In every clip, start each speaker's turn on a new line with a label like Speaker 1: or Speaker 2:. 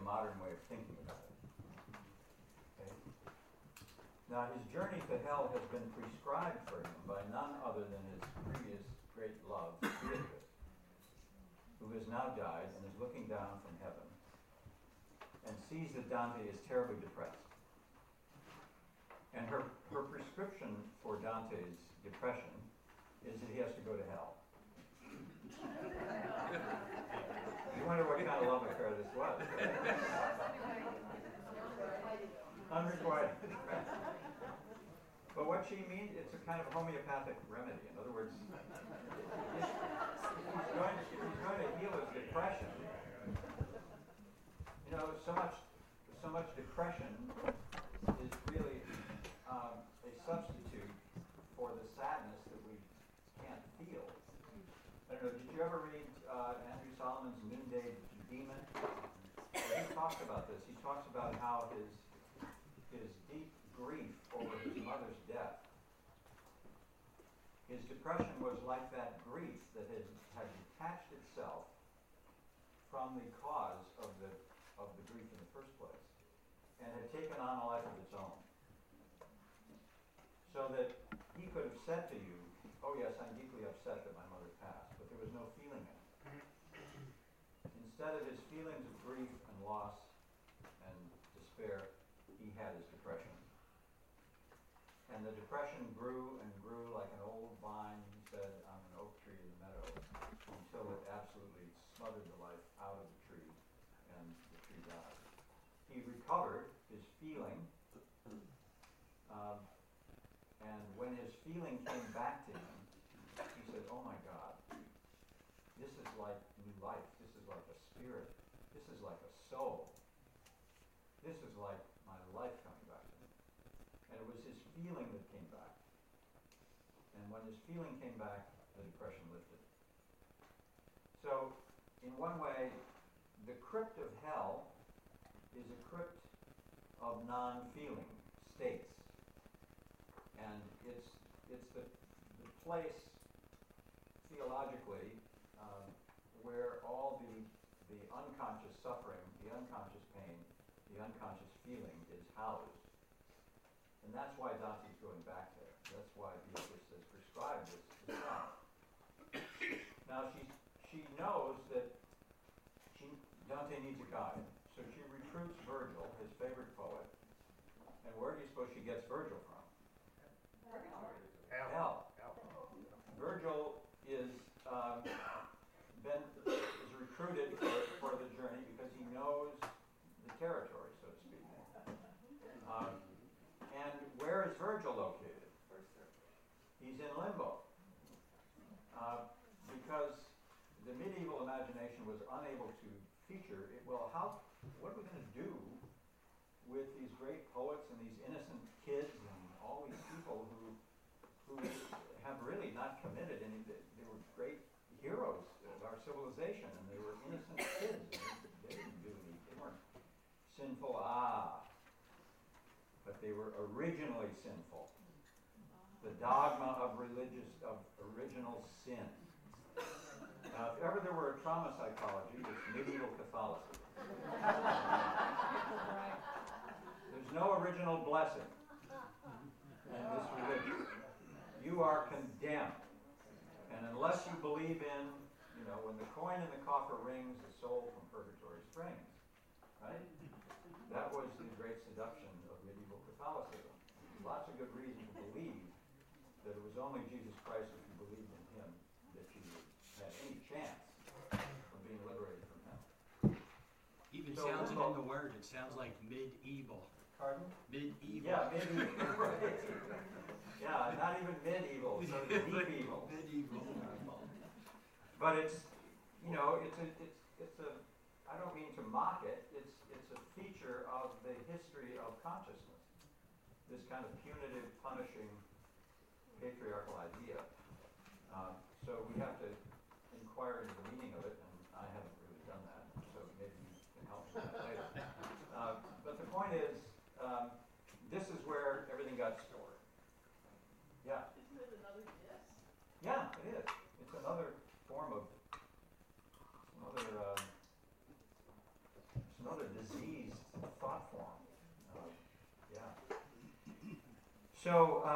Speaker 1: modern way of thinking about it. Okay? Now, his journey to hell has been prescribed for him by none other than his previous great love, Beatrice, who has now died and is looking down from heaven and sees that Dante is terribly depressed. And her prescription for Dante's depression is that he has to go to hell. You wonder what kind of love affair this was. Unrequited. But what she means, it's a kind of homeopathic remedy. In other words, if he's going to heal his depression. You know, so much depression is really a substitute for the sadness that we can't feel. I don't know, did you ever read Andrew Solomon's Noonday Demon? He talks about this. He talks about how his deep grief over his mother's death, his depression was like that grief that had detached itself from the cause of the grief in the first place and had taken on a life of its own. So that he could have said to you, oh yes, I'm deeply upset that my mother passed, but there was no feeling in it. Instead of his feelings of grief and loss and despair, he had his depression. And the depression grew and grew like an old vine, he said, on an oak tree in the meadow, until it absolutely smothered the life out of the tree, and the tree died. He recovered his feeling, and when his feeling came back to him, he said, oh my God, this is like new life. This is like a spirit. This is like a soul. This is like my life coming back to me. And it was his feeling that came back. And when his feeling came back, the depression lifted. So, in one way, the crypt of hell is a crypt of non-feeling states. And it's the place, theologically, where all the unconscious suffering, the unconscious pain, the unconscious feeling is housed. And that's why Dante's going back there. That's why Beatrice has prescribed this to him. Now she knows that Dante needs a guide, so she recruits Virgil, his favorite poet. And where do you suppose she gets Virgil from? Hell. Virgil is recruited for the journey because he knows the territory, so to speak. And where is Virgil located? He's in limbo. Because the medieval imagination was unable to feature it. Well, what are we going to do with these great poets and these innocent kids and all these people who have really not committed any? They were great heroes of our civilization, and they were innocent kids. They didn't do any. They weren't sinful. But they were originally sinful. The dogma of original sin. Now, if ever there were a trauma psychology, it's medieval Catholicism. There's no original blessing in this religion. You are condemned. And unless you believe in, when the coin in the coffer rings, the soul from purgatory springs. Right? That was the great seduction of medieval Catholicism. Lots of good reason to believe that it was only Jesus Christ, if you believed in him, that you had any chance of being liberated from hell.
Speaker 2: Even sounds it in the word. It sounds like medieval.
Speaker 1: Pardon?
Speaker 2: Medieval.
Speaker 1: Yeah, medieval. Right. Yeah, not even medieval, so deep evil.
Speaker 2: Medieval.
Speaker 1: But it's a. I don't mean to mock it. It's a feature of the history of consciousness. This kind of punitive, punishing, patriarchal idea. So we have to inquire into the meaning of it, and I haven't really done that. So maybe you can help me with that later. But the point is, this is where everything got stored. Yeah.
Speaker 3: Isn't it another disk?
Speaker 1: Yeah, it is. It's another form of. It's another diseased thought form. Yeah. So,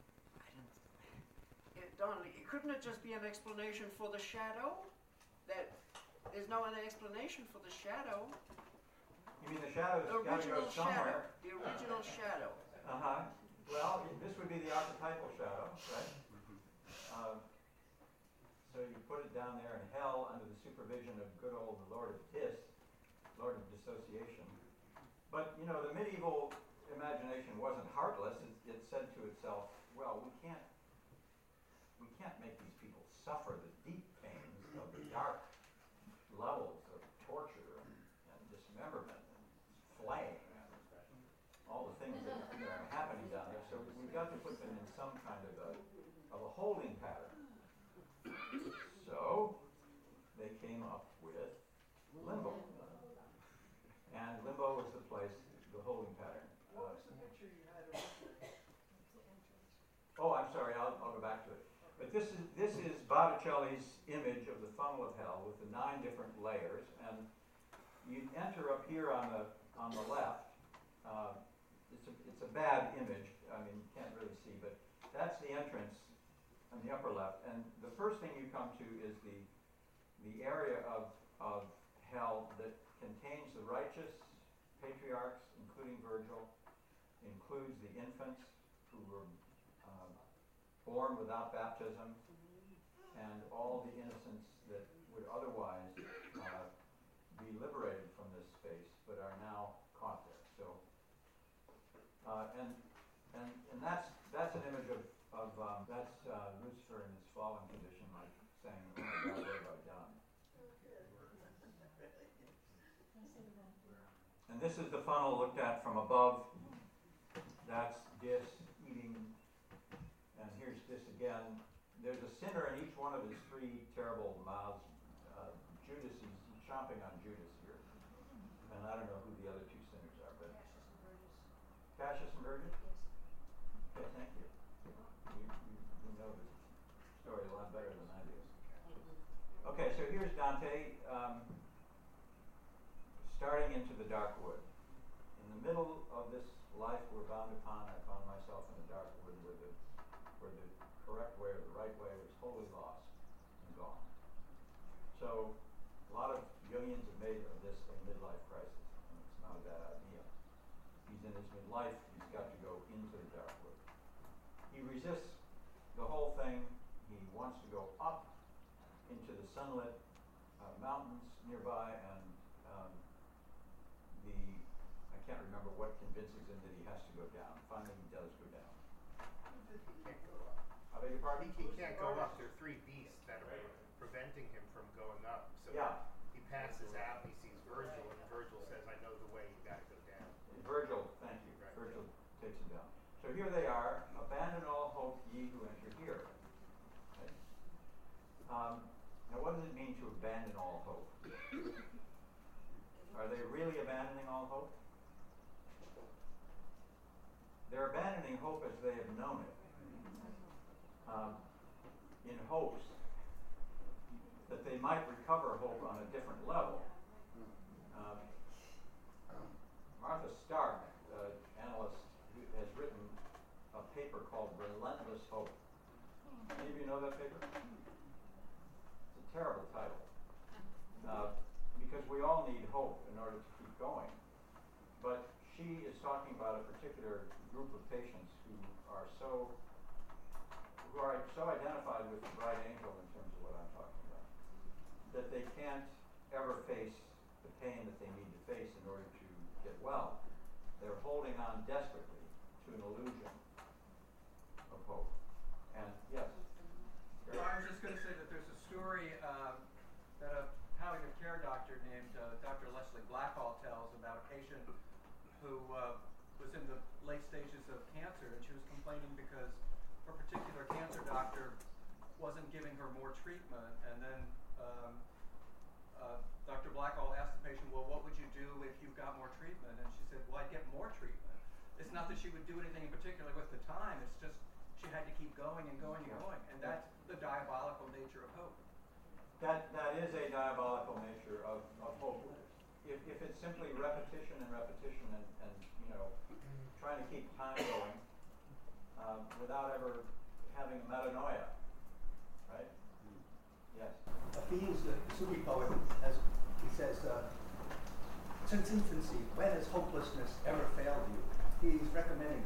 Speaker 3: Don, couldn't it just be an explanation for the shadow? That there's no other explanation for the shadow.
Speaker 1: you mean the shadow's
Speaker 3: The
Speaker 1: got to go
Speaker 3: original shadow.
Speaker 1: somewhere?
Speaker 3: The original shadow.
Speaker 1: Uh-huh. Well, this would be the archetypal shadow, right? So you put it down there in hell under the supervision of good old Lord of Dis, Lord of Dissociation. But, you know, the medieval imagination wasn't heartless. It said to itself, well, we can't make these people suffer the deep pains of the dark levels of torture and dismemberment and flaying and all the things that are happening down there. So we've got to put them in some kind of a holding pattern. So they came up with limbo. And limbo was the place, the holding pattern.
Speaker 3: What was the picture you had of
Speaker 1: Oh, I'm sorry, I'll go back to it. But this is Botticelli's image of the funnel of hell with the 9 different layers, and you enter up here on the left. It's a bad image. I mean, you can't really see, but that's the entrance on the upper left. And the first thing you come to is the area of hell that contains the righteous patriarchs, including Virgil, includes the infants who were born without baptism, and all the innocents that would otherwise be liberated from this space, but are now caught there. So, and that's an image of that's Lucifer in his fallen condition, like saying, "Oh my God, what have I done?" And this is the funnel looked at from above. That's Dis eating. And here's this again. There's a sinner in each one of his 3 terrible mouths. Judas, he's chomping on Judas here. And I don't know who the other 2 sinners are, but Cassius and Burgess? Okay, thank you. You know the story a lot better than I do. Okay, so here's Dante starting into the dark wood. In the middle of this life we're bound upon, I found myself in the dark wood where the correct way or the right way was wholly lost and gone. So a lot of Jungians have made of this a midlife crisis, and it's not a bad idea. He's in his midlife, he's got to go into the dark wood. He resists the whole thing. He wants to go up into the sunlit mountains nearby, and I can't remember what convinces him that he has to go down. Finally, he does go down.
Speaker 4: He can't go up.
Speaker 1: I beg your pardon?
Speaker 4: He can't go up. There are 3 beasts that are preventing him from going up. So
Speaker 1: Yeah.
Speaker 4: he passes out, he sees Virgil, and Virgil says, I know the way, you gotta go down.
Speaker 1: Virgil, thank you.
Speaker 4: Right.
Speaker 1: Virgil takes him down. So here they are. Abandon all hope, ye who enter here. Okay. Now, what does it mean to abandon all hope? Are they really abandoning all hope? They're abandoning hope as they have known it, in hopes that they might recover hope on a different level. Martha Stark, analyst, who has written a paper called Relentless Hope. Any of you know that paper? It's a terrible title. Because we all need hope in order to keep going. But she is talking about a particular group of patients who are so identified with the bright angel in terms of what I'm talking about, that they can't ever face the pain that they need to face in order to get well. They're holding on desperately to an illusion of hope. And yes?
Speaker 5: Well, I was just going to say that there's a story that a palliative care doctor named Dr. Leslie Blackall tells about a patient who was in the late stages of cancer, and she was complaining because her particular cancer doctor wasn't giving her more treatment. And then Dr. Blackall asked the patient, well, what would you do if you got more treatment? And she said, well, I'd get more treatment. It's not that she would do anything in particular with the time, it's just she had to keep going and going and going. And that's the diabolical nature of hope.
Speaker 1: That is a diabolical nature of hope. if it's simply repetition and repetition and you know, trying to keep time going without ever having metanoia, right? Yes.
Speaker 6: Appeals, the Sufi poet, as he says, since infancy, when has hopelessness ever failed you? He's recommending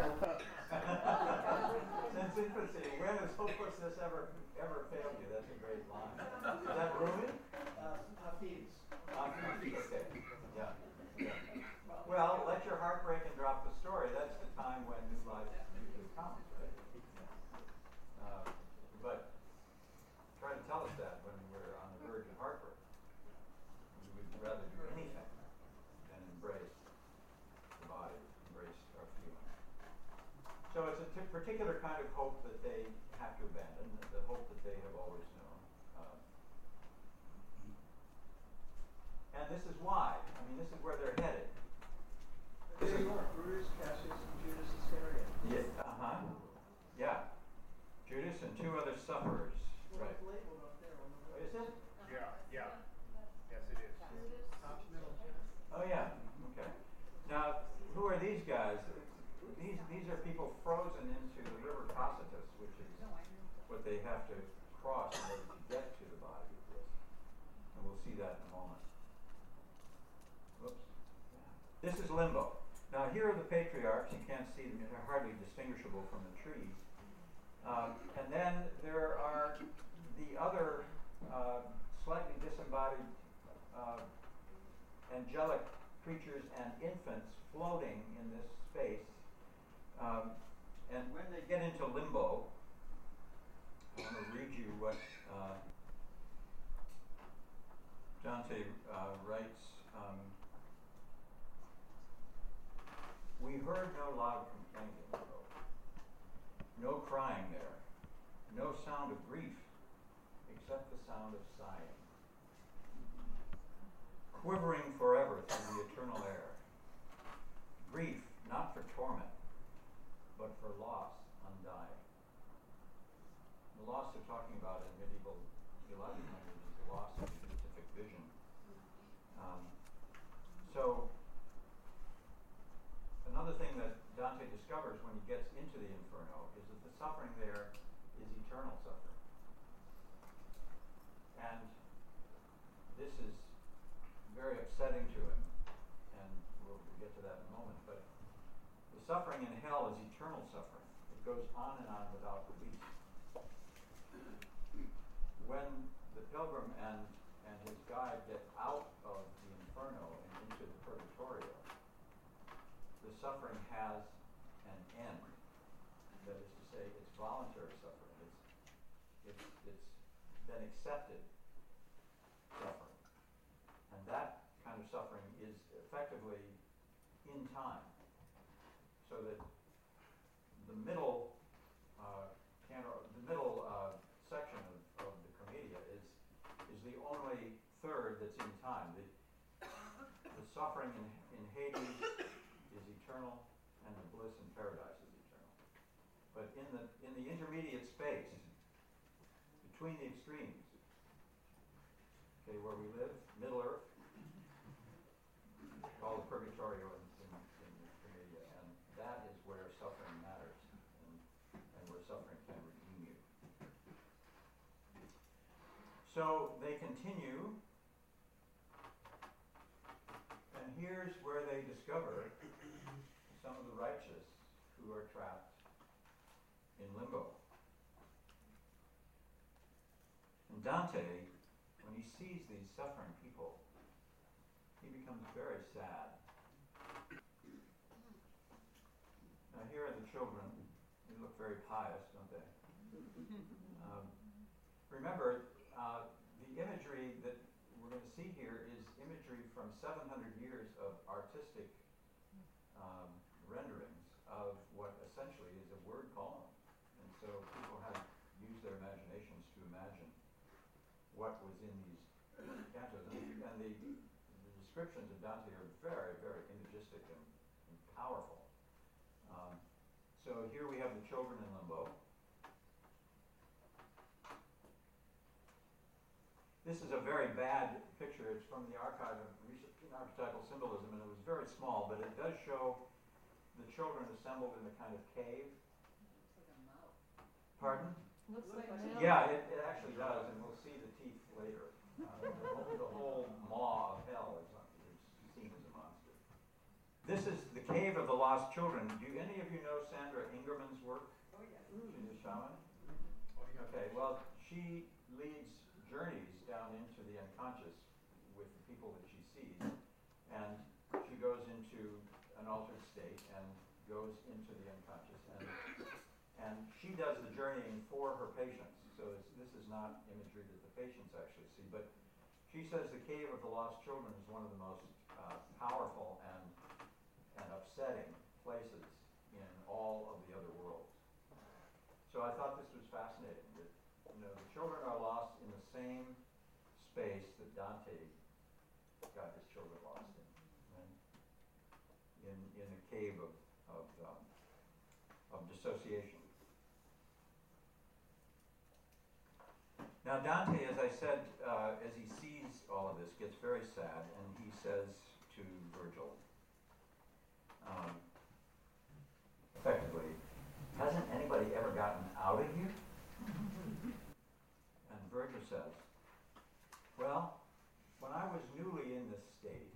Speaker 1: Since infancy, when has hopelessness ever failed you? That's a great line. Is that Rumi?
Speaker 6: Hafiz.
Speaker 1: Okay. Yeah. Well, let your heart break and drop the story. That's the time when new life usually comes, right? But try to tell us that when we're on the verge of heartbreak. We would rather do anything than embrace the body, embrace our feelings. So it's a particular kind of hope that they have to abandon, the hope that they have always known. And this is why. I mean, this is where they're headed.
Speaker 6: There you are, Bruce, Cassius, and Judas Iscariot.
Speaker 1: Yeah. Yeah. Judas and two other sufferers.
Speaker 6: Well,
Speaker 1: Right.
Speaker 6: it's labeled up there on the right.
Speaker 1: Is it?
Speaker 4: Yeah, yeah. Yes, it is.
Speaker 6: Top middle chest.
Speaker 1: Oh yeah. Okay. Now, who are these guys? These are people frozen into the river Cocytus, which is what they have to cross in order to get to the body of this. And we'll see that in a moment. Whoops. This is limbo. Now here are the patriarchs. You can't see them; they're hardly distinguishable from the trees. And then there are the other slightly disembodied angelic creatures and infants floating in this space. And when they get into limbo, I want to read you what Dante writes. We heard no loud complaint in limbo, no crying there, no sound of grief, except the sound of sighing, quivering forever through the eternal air. Grief not for torment, but for loss undying. The loss they're talking about in medieval theological language is the loss of the beatific vision. So another thing that Dante discovers when he gets into the Inferno is that the suffering there is eternal suffering. And this is very upsetting to him, and we'll get to that in a moment, but the suffering in hell is eternal suffering. It goes on and on without release. When the pilgrim and his guide get out of the Inferno and into the Purgatorio, the suffering has an end. That is to say, it's voluntary suffering. It's been accepted suffering. And that kind of suffering is effectively in time. So that the middle section of the Commedia is the only third that's in time. The suffering in Hades is eternal, and the bliss in paradise is eternal. But in the intermediate space between the extremes, okay, where we live, Middle Earth, called the Purgatorio in the Commedia, and that is where suffering matters, and where suffering can redeem you. So they continue, and here's where they discover some of the righteous who are trapped in limbo. And Dante, when he sees these suffering people, he becomes very sad. Now here are the children. They look very pious, don't they? Remember, the imagery that we're going to see here is imagery from 700 years of artistic renderings of what essentially is a word poem. And so people have used their imaginations to imagine what was in these cantos. And the descriptions of Dante are very, very imagistic and powerful. So here we have the children in limbo. This is a very bad picture. It's from the archive of archetypal symbolism, and it was very small, but it does show the children assembled in a kind of cave. Pardon?
Speaker 7: Looks like a mouth.
Speaker 1: Yeah, it actually does, and we'll see the teeth later. The whole maw of hell is seen as a monster. This is the Cave of the Lost Children. Do any of you know Sandra Ingerman's work?
Speaker 7: Oh, yes.
Speaker 1: She's a shaman? Okay, well, she leads journeys down into the unconscious with the people that she sees, and she goes into an altered state and goes into the unconscious, and she does the journeying for her patients. So this is not imagery that the patients actually see, but she says the Cave of the Lost Children is one of the most powerful and upsetting places in all of the other worlds. So I thought this was fascinating, that the children are lost in the same space that Dante got his children lost in, right? In a cave of dissociation. Now Dante, as I said, as he sees all of this, gets very sad, and he says to Virgil, effectively, hasn't anybody ever gotten out of here? And Virgil says, well, when I was newly in this state,